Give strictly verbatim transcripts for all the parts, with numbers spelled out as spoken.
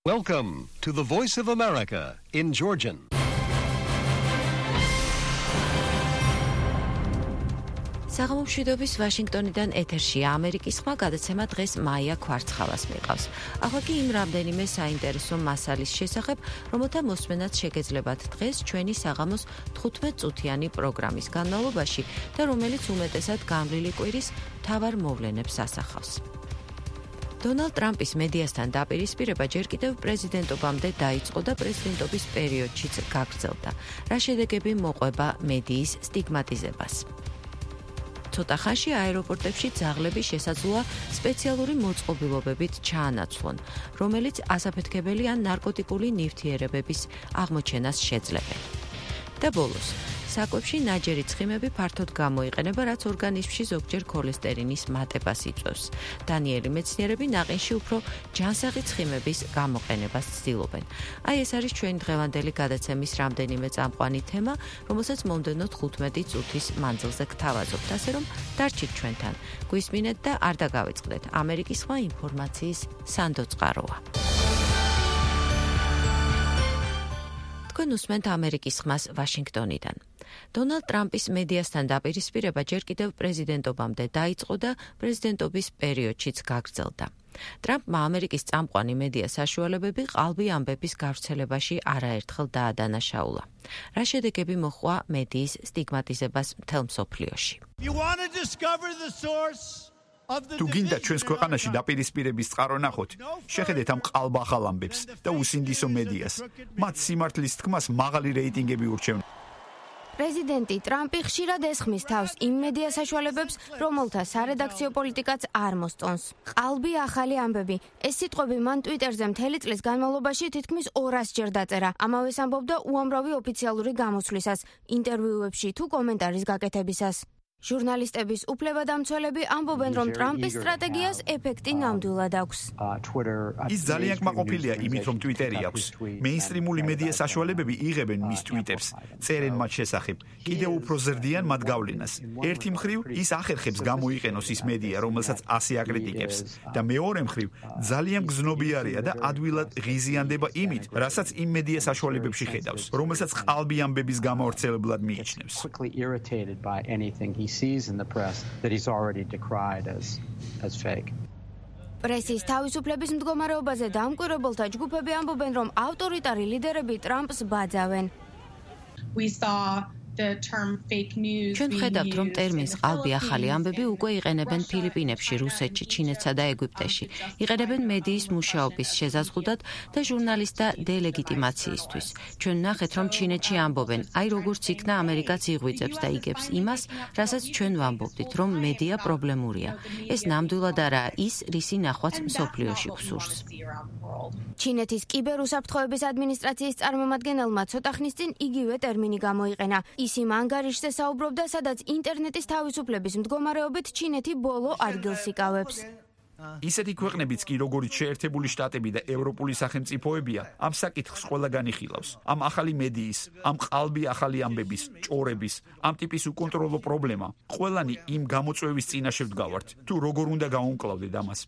Welcome to the Voice of America in Georgian. საღამომშვიდობის ვაშინგტონიდან ეთერშია ამერიკის ხმა გადაცემა დღეს მაია ქვარცხალას მიყავს. ახლა კი იმ რამდენიმე საინტერესო მასალის შესახებ, რომელთა მოსმენაც შეგეძლებათ დღეს ჩვენი საღამოს თხუთმეტ წუთიანი პროგრამის განმავლობაში და რომელიც უმეტესად გამრილი კვირის მთავარ მოვლენებს ასახავს. დონალდ ტრამპის მედიასთან დაპირისპირება ჯერ კიდევ პრეზიდენტობამდე დაიწყო და პრეზიდენტობის პერიოდშიც გაგრძელდა. რა შედეგები მოყვება მედიის სტიგმატიზებას? ცოტა ხანში აეროპორტებში ძაღლების შესაძლოა სპეციალური მოწყობილობებით ჩაანაცვლონ, რომელიც ასაფეთქებელი ან ნარკოტიკული ნივთიერებების აღმოჩენას შეძლებენ. და ბოლოს, საკვებში ნაჯერი ცხიმები ფართოდ გამოიყენება, რაც ორგანიზმში ზოგჯერ ქოლესტერინის მატებას იწვევს. დანიელი მეცნიერები ნაყინში უფრო ჯანსაღი ცხიმების გამოყენებას ცდილობენ. აი ეს არის ჩვენი დღევანდელი გადაცემის რამდენიმე წამყვანი თემა, რომელსაც მომდევნო თხუთმეტი წუთის მანძილზე გთავაზობთ, ასე რომ დარჩით ჩვენთან. გვისმინეთ და არ დაგავიწყდეთ. ამერიკის ხმა ინფორმაციის სანდო წყაროა. თქვენ უსმენთ ამერიკის ხმას ვაშინგტონიდან. დონალდ ტრამპის მედიასთან დაპირისპირება ჯერ კიდევ პრეზიდენტობამდე დაიწყო და პრეზიდენტობის პერიოდშიც გაგრძელდა. ტრამპმა ამერიკის წამყვანი მედია საშუალებები ყალბი ამბების გავრცელებაში არაერთხელ დაადანაშაულა. რა შედეგები მოჰყვა მედიის სტიგმატიზებას მთელ მსოფლიოში? თუ გინდა ჩვენს ქვეყანაში დაპირისპირების წყარო ნახოთ, შეხედეთ ამ ყალბახალ ამბებს და უსინდისო მედიას. მათ სიმართლის თქმას მაღალი რეიტინგები ურჩევენ. პრეზიდენტი ტრამპი ხშირად ესხმის თავს იმ მედია საშუალებებს, რომელთა სარედაქციო პოლიტიკაც არ მოსწონს. ყალბი ახალი ამბები. ეს სიტყვები მან ტვიტერზე მთელი წლის განმავლობაში თითქმის ორასჯერ დაწერა. ამავეს ამბობდა უამრავი ოფიციალური გამოსვლისას, ინტერვიუებში თუ კომენტარის გაკეთებისას. ჟურნალისტების უფლებადამცველები ამბობენ, რომ ტრამპის სტრატეგიას ეფექტი ნამდვილად აქვს. ის ძალიან კმაყოფილია იმით, რომ ტვიტერი აქვს. მეინსტრიმული მედია საშუალებები იღებენ მის ტვიტებს, წერენ მათ შესახებ, კიდევ უფრო ზრდიან მათ გავლენას. ერთი მხრივ ის ახერხებს გამოიყენოს ის მედია, რომელსაც ასე აკრიტიკებს, და მეორე მხრივ ძალიან გზნობიარეა და ადვილად ღიზიანდება იმით, რასაც იმ მედია საშუალებებში ხედავს, რომელსაც ყალბი ამბების გამავრცელებლად მიიჩნევს. He sees in the press that he's already decried as as fake. პრესის თავისუფლების მდგომარეობაზე დამკვირვებელთა ჯგუფები ამბობენ, რომ ავტორიტარი ლიდერები ტრამპს ბაძავენ. We saw the term fake news. ჩვენ ხედავთ, რომ ტერმინს ყალბი ახალი ამბები უკვე იყენებენ ფილიპინებში, რუსეთში, ჩინეთსა და ეგვიპტეში. იყენებენ მედიის მუშაობის შესაზღუდად და ჟურნალისტთა დელეგიტიმაციისთვის. ჩვენ ნახეთ, რომ ჩინეთში ამბობენ, აი როგორც იქნა ამერიკაც იღვიძებს და იგებს იმას, რასაც ჩვენ ვამბობდით, რომ მედია პრობლემურია. ეს ნამდვილად არაა ის, რისი ნახვაც მსოფლიოში გვსურს. ჩინეთის კიბერუსაფრთხოების ადმინისტრაციის წარმომადგენელმა ცოტა ხნის წინ იგივე ტერმინი გამოიყენა. ის იმ ანგარიშზე საუბრობდა, სადაც ინტერნეტის თავისუფლების მდგომარეობით ჩინეთი ბოლო ადგილს იკავებს. ისეთი ქვეყნებიც კი, როგორც შეერთებული შტატები და ევროპული სახელმწიფოებია, ამ საკითხს ყველგან იხილავს. ამ ახალი მედიის, ამ ყალბი ახალი ამბების, ჭორების, ამ ტიპის უკონტროლო პრობლემა, ყველანი იმ გამოწვევის წინაშე ვდგავართ. თუ როგორ უნდა გავუმკლავდეთ ამას?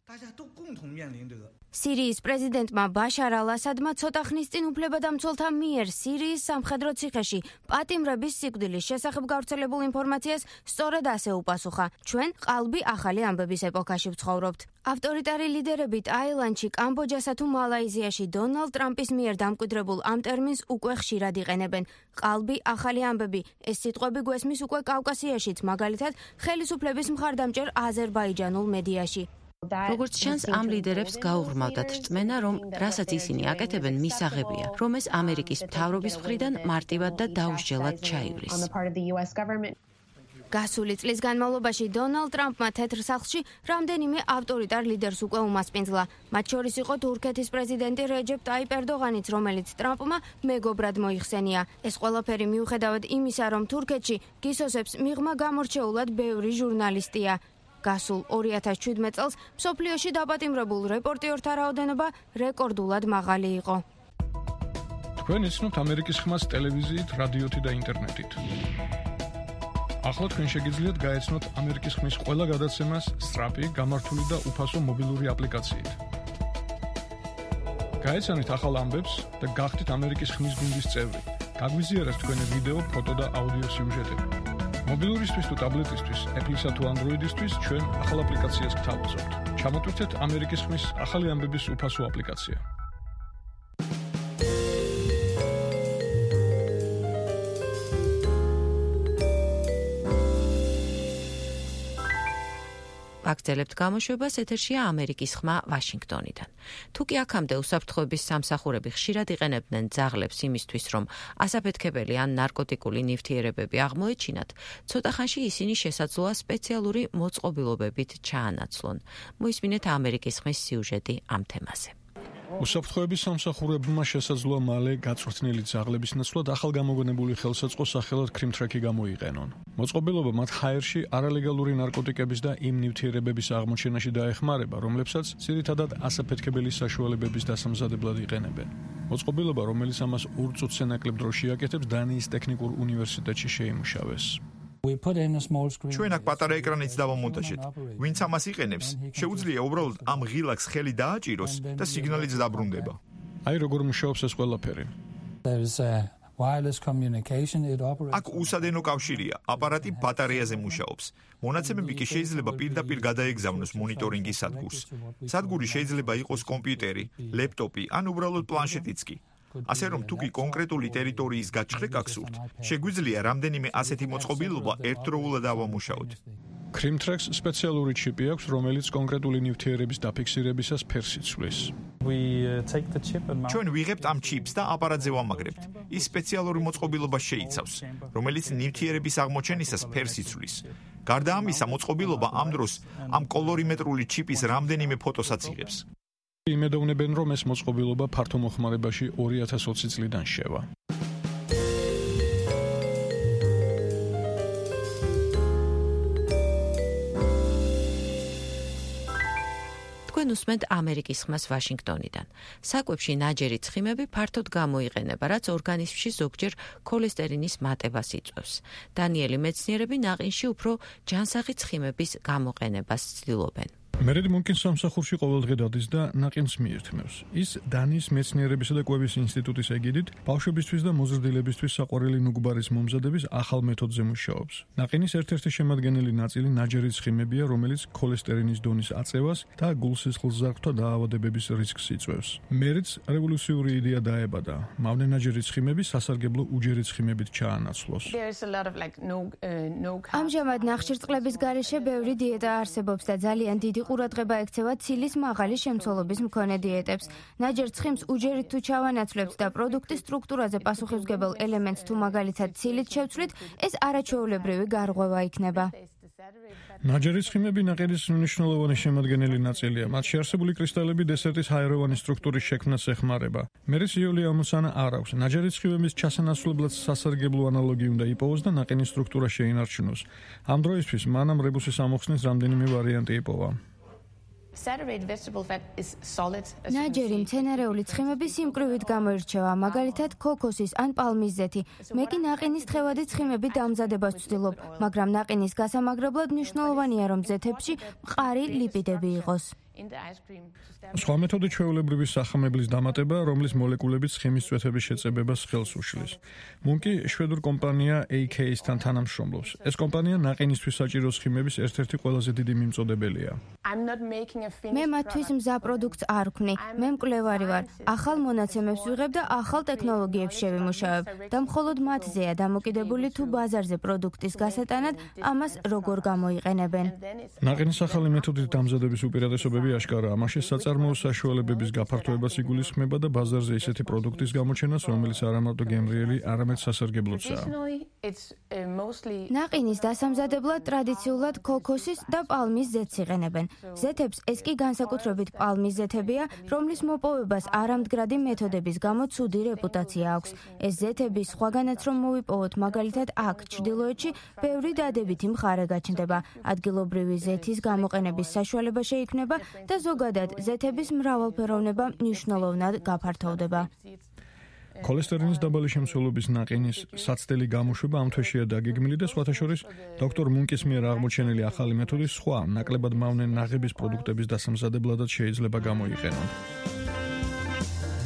სირიის პრეზიდენტმა ბაშარ ალ-ასადმა ცოტა ხნის წინ უფლებადამცველთა მიერ სირიის სამხედრო ციხეში პატიმრების სიკვდილის შესახებ გავრცელებულ ინფორმაციას სწორედ ასე უპასუხა. ჩვენ ყალბი ახალი ამბების ეპოქაში ვცხოვრობთ. ავტორიტარი ლიდერები ტაილანდში, კამბოჯასა თუ მალაიზიაში დონალდ ტრამპის მიერ დამკვიდრებულ ამ ტერმინს უკვე ხშირად იყენებენ. ყალბი ახალი ამბები. ეს სიტყვები გვესმის უკვე კავკასიაშიც, მაგალითად, ხელისუფლების მხარდამჭერ აზერბაიჯანულ მედიაში. როგორც ჩანს, ამ ლიდერებს გაუღრმავდათ რწმენა, რომ რასაც ისინი აკეთებენ, მისაღებია, რომ ეს ამერიკის მთავრობის მხრიდან მარტივად და დაუსჯელად ჩაივლის. გასული წლის განმავლობაში დონალდ ტრამპმა თეთრ სახლში რამდენიმე ავტორიტარ ლიდერს უკვე უმასპინძლა. მათ შორის იყო თურქეთის პრეზიდენტი რეჯეპ ტაიპ ერდოღანიც, რომელიც ტრამპმა მეგობრად მოიხსენია. ეს ყველაფერი მიუხედავად იმისა, რომ თურქეთში გისოსებს მიღმა გამორჩეულად ბევრი ჟურნალისტია. გასულ ორი ათას შვიდმეტ წელს მსოფლიოში დაპატიმრებულ რეპორტიორთა რაოდენობა რეკორდულად მაღალი იყო. თქვენ იცნობთ ამერიკის ხმას ტელევიზიით, რადიოთი და ინტერნეტით. ახლა თქვენ შეგიძლიათ გაეცნოთ ამერიკის ხმის ყველა გადაცემას სწრაფი, გამართული და უფასო მობილური აპლიკაციით. გაეცანით ახალ ამბებს და გახდით ამერიკის ხმის გუნდის წევრი. გაგვიზიარეთ თქვენი ვიდეო, ფოტო და აუდიო სიუჟეტები. მობილურისთვის თუ ტაბლეტისთვის, Apple-ისა თუ Android-ისთვის ჩვენ ახალ აპლიკაციას გთავაზობთ. ჩამოტვირთეთ ამერიკის ხმის ახალი ამბების უფასო აპლიკაცია. აგრძელებთ გამოშვებას, ეთერშია ამერიკის ხმა ვაშინგტონიდან. თუ კი აქამდე უსაფრთხოების სამსახურები ხშირად იყენებდნენ ძაღლებს იმისთვის, რომ ასაფეთქებელი ან ნარკოტიკული ნივთიერებები აღმოეჩინათ, ცოტა ხანში ისინი შესაძლოა სპეციალური მოწყობილობებით ჩაანაცვლონ. მოისმინეთ ამერიკის ხმის სიუჟეტი ამ თემაზე. უსაფრთხოების სამსახურებმა შესაძლოა მალე გაწვრთნილი ძაღლების ნაცვლად ახალგამოგონებული ხელსაწყო სახელად კრიმტრეკი გამოიყენონ. მოწყობილობა მათ ჰაერში არალეგალური ნარკოტიკების და იმ ნივთიერებების აღმოჩენაში დაეხმარება, რომლებსაც ძირითადად ასაფეთქებელი საშუალებების დასამზადებლად იყენებენ. მოწყობილობა, რომელიც ამას ორ წუთზე ნაკლებ დროში აკეთებს, დანიის ტექნიკურ უნივერსიტეტში შეიმუშავეს. ჩვენ აქ პატარა ეკრანიც დავამონტაჟეთ. ვინც ამას იყენებს, შეუძლია უბრალოდ ამ ღილაკს ხელი დააჭიროს და სიგნალიც დაბრუნდება. აი როგორ მუშაობს ეს ყველაფერი. აქ უსადენო კავშირია, აპარატი ბატარეაზე მუშაობს. მონაცემები კი შეიძლება პირდაპირ გადაეგზავნოს მონიტორინგის სადგურს. სადგური შეიძლება იყოს კომპიუტერი, ლეპტოპი ან უბრალოდ პლანშეტიც კი. ასე რომ თუ კი კონკრეტული ტერიტორიის გაჩხრეკა გსურთ, შეგვიძლია რამდენიმე ასეთი მოწყობილობა ერთდროულად ავამუშაოთ. კრიმტრეკს სპეციალური ჩიპი აქვს, რომელიც კონკრეტული ნივთიერების დაფიქსირებისას ფერს იცვლის. ჩვენ ვიღებთ ამ ჩიპს და აპარატზე ვამაგრებთ. ის სპეციალური მოწყობილობა შეიცავს, რომელიც ნივთიერების აღმოჩენისას ფერს იცვლის. გარდა ამისა, მოწყობილობა ამ დროს ამ კოლორიმეტრული ჩიპის რამდენიმე ფოტოსაც იღებს. იმედოვნებენ, რომ ეს მოწყობილობა ფართო მოხმარებაში ორი ათას ოცი წლიდან შევა. თქვენ უსმენთ ამერიკის ხმას ვაშინგტონიდან. საკვებში ნაჯერი ცხიმები ფართოდ გამოიყენება, რაც ორგანიზმში ზოგჯერ ქოლესტერინის მატებას იწვევს. დანიელი მეცნიერები ნაყინში უფრო ჯანსაღი ცხიმების გამოყენებას ცდილობენ. მერედ მუნკის სამსახურში ყოველდღე დადის და ნაყინს მიირთმევს. ის დანიის მეცნიერებისა და კვების ინსტიტუტის ეგიდით ბავშვებისთვის და მოზრდილებისთვის საყვარელი ნუგბარის მომზადების ახალ მეთოდზე მუშაობს. ნაყინის ერთ-ერთი შემადგენელი ნაწილი ნაჯერი ცხიმებია, რომელიც ქოლესტერინის დონის აწევას და გულსისხლძარღვთა დაავადებების რისკს იწვევს. მერედს რევოლუციური იდეა დაებადა. მავნე ნაჯერი ცხიმები სასარგებლო უჯერი ცხიმებით ჩაანაცვლოს. ამჟამად ნახშირწყლების გარეშე ბევრი დიეტა არსებობს და ძალიან დიდი ყურადღება ექცევა ცილის მაღალი შემცველობის მქონე დიეტებს. ნაჯერ ცხიმს უჯერით თუ ჩავანაცვლებთ და პროდუქტის სტრუქტურაზე პასუხისმგებელ ელემენტს თუ მაგალითად ცილით შევცვლით, ეს არაჩვეულებრივი გარღვევა იქნება. ნაჯერი ცხიმები ნაყინის მნიშვნელოვანი შემადგენელი ნაწილია. მათში არსებული კრისტალები დესერტის ჰაეროვანი სტრუქტურის შექმნას ეხმარება. მერე იოლი ამოსანა არ აქვს. ნაჯერი ცხიმების ჩასანაცვლებლად სასარგებლო ანალოგი უნდა იპოვოს და ნაყინის სტრუქტურა შეინარჩუნოს. ამ დროისთვის მანამ რებუსის ამოხსნის რამდენიმე ვარიანტი იპოვა. ნაჯერი მცენარეული ცხიმები სიმკვრივით გამოირჩევა, მაგალითად ქოქოსის ან პალმის ზეთი. მე კი ნაყინის თხევადი ცხიმები დამზადებას ვცდილობ, მაგრამ ნაყინის გასამაგრებლად მნიშვნელოვანია, რომ ზეთებში მყარი ლიპიდები იყოს. სხვა მეთოდი ჩვეულებრივი სახამებლის დამატება, რომლის მოლეკულები ცხიმის წვეთების შეწებებას ხელს უშლის. მუნკი შვედურ კომპანია έი კეი-სთან თანამშრომლობს. ეს კომპანია ნაყინისთვის საჭირო ცხიმების ერთ-ერთი ყველაზე დიდი მიმწოდებელია. მე მათთვის მზა პროდუქტს არ ვქმნი. მე მკვლევარი ვარ. ახალ მონაცემებს ვიღებ და ახალ ტექნოლოგიებს შევიმუშავებ და მხოლოდ მათზეა დამოკიდებული თუ ბაზარზე პროდუქტის გასატანად ამას როგორ გამოიყენებენ. ნაყინის ახალი მეთოდით დამზადების უპირატესობები აშკარაა. მაშინ საწარმოო საშუალებების გაფართოებას იგულისხმება და ბაზარზე ისეთი პროდუქტის გამოჩენას, რომელიც არა მარტო გემრიელი, არამედ სასარგებლოა. ნაყინის დასამზადებლად ტრადიციულად ქოქოსის და პალმის ზეთს იყენებენ. ზეთებს ეს კი განსაკუთრებით პალმის ზეთებია, რომლის მოპოვებას არამდგრადი მეთოდების გამო ცუდი რეპუტაცია აქვს. ეს ზეთები სხვაგანაც რომ მოვიპოვოთ, მაგალითად აქ ჩრდილოეთში ბევრი დადებითი მხარე გაჩნდება. ადგილობრივი ზეთის გამოყენების საშუალება შეიქმნება და ზოგადად ზეთების მრავალფეროვნება მნიშვნელოვნად გაფართოვდება. ქოლესტერინის დაბალი შემცველობის ნაყინის საცდელი გამოშვება ამ თვეშია დაგეგმილი და სხვათა შორის დოქტორ მუნკის მიერ აღმოჩენილი ახალი მეთოდი სხვა ნაკლებად მავნე ნაღების პროდუქტების დასამზადებლადაც შეიძლება გამოიყენონ.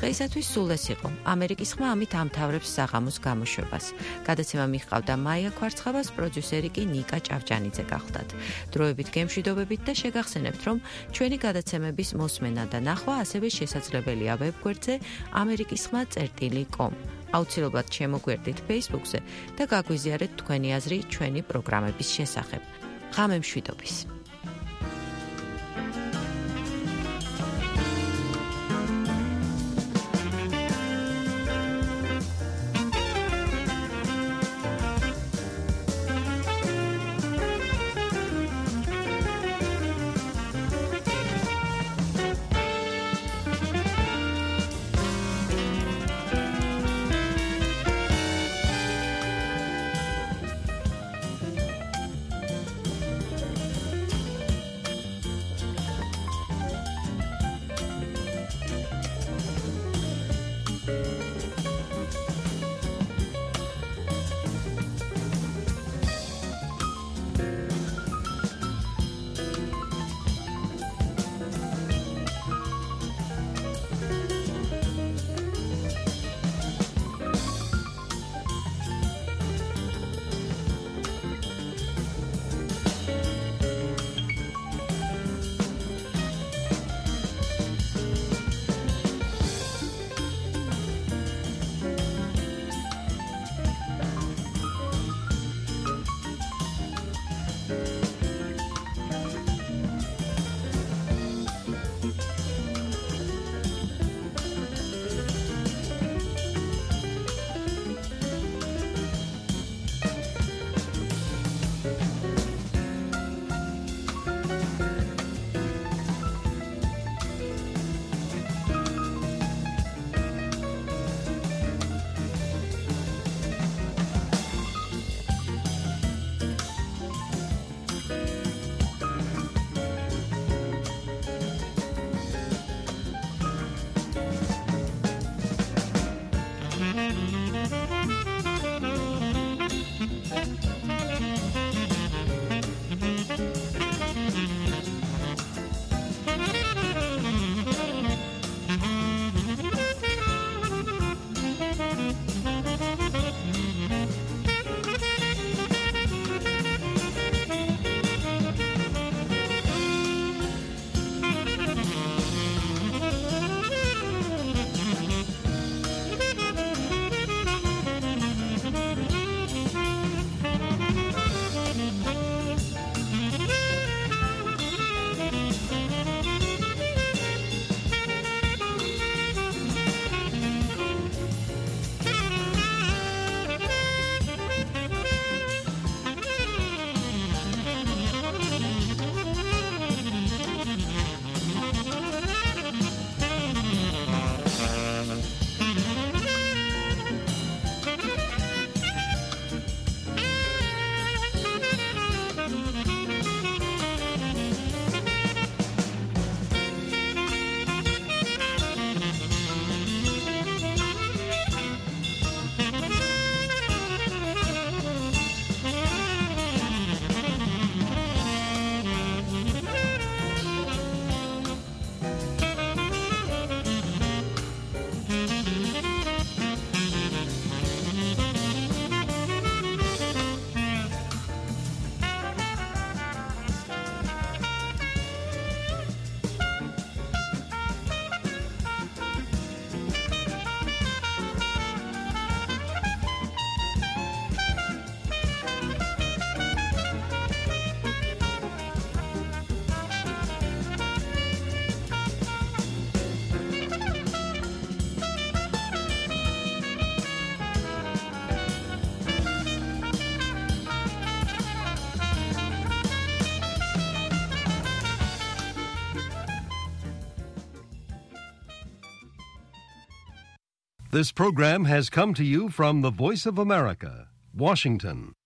დღეისათვის სულ ეს იყო. ამერიკის ხმა ამით ამთავრებს საღამოს გამოშვებას. გადაცემა მიჰყავდა მაია ქვარცხავას, პროდიუსერი კი ნიკა ჭავჭანიძე გახლდათ. დროებით გემშვიდობებით და შეგახსენებთ, რომ ჩვენი გადაცემების მოსმენა და ნახვა ასევე შესაძლებელია ვებგვერდზე ამერიკის ხმა წერტილი კომ. აუცილებლად შემოგვერდით Facebook-ზე და გაგვიზიარეთ თქვენი აზრი ჩვენი პროგრამების შესახებ. ღამე მშვიდობის. This program has come to you from the Voice of America, Washington.